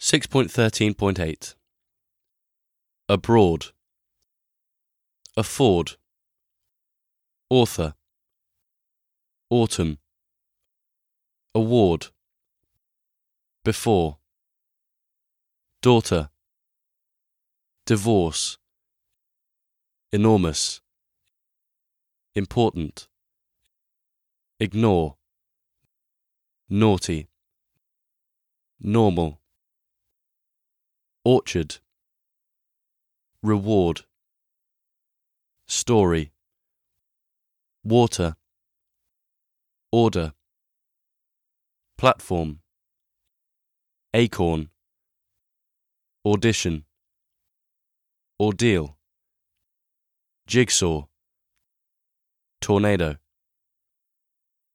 6.13.8 Abroad. Afford. Author. Autumn. Award. Before. Daughter. Divorce. Enormous. Important. Ignore. Naughty. Normal. Orchard. Reward. Story. Water. Order. Platform. Acorn. Audition. Ordeal. Jigsaw. Tornado.